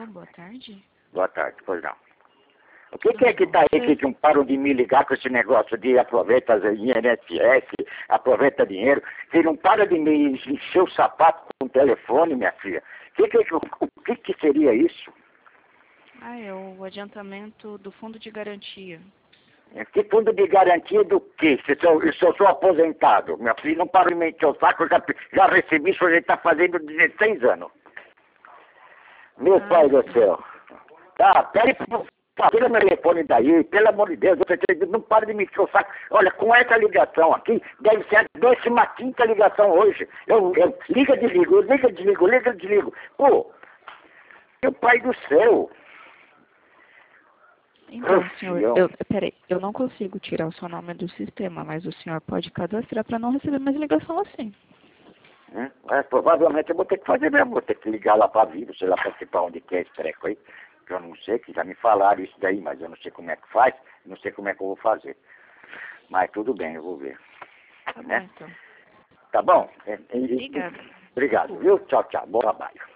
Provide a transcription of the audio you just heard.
boa tarde. Boa tarde, pois não. O que é que tá aí que não param de me ligar com esse negócio de aproveita as INSS, aproveita dinheiro, que não para de me encher o sapato com o telefone, minha filha. O que seria isso? É o adiantamento do fundo de garantia. Que fundo de garantia do quê? Se eu sou aposentado, minha filha, não para de me encher o saco, eu já recebi, isso já está fazendo 16 anos. Meu pai do céu. Tá, peraí, tira meu telefone daí, pelo amor de Deus, não para de me encher o saco. Olha, com essa ligação aqui, deve ser a 15ª ligação hoje. Eu liga, desligo, liga, desligo, liga, desligo. Pô, meu pai do céu. Então, senhor, peraí, eu não consigo tirar o seu nome do sistema, mas o senhor pode cadastrar para não receber mais ligação assim. Provavelmente eu vou ter que fazer mesmo, vou ter que ligar lá para Vivo, sei lá para onde que é esse treco aí, que eu não sei, que já me falaram isso daí, mas eu não sei como é que faz, não sei como é que eu vou fazer. Mas tudo bem, eu vou ver. Tá bom, então. Tá bom? Obrigada. Obrigado, viu? Tchau, tchau. Bom trabalho.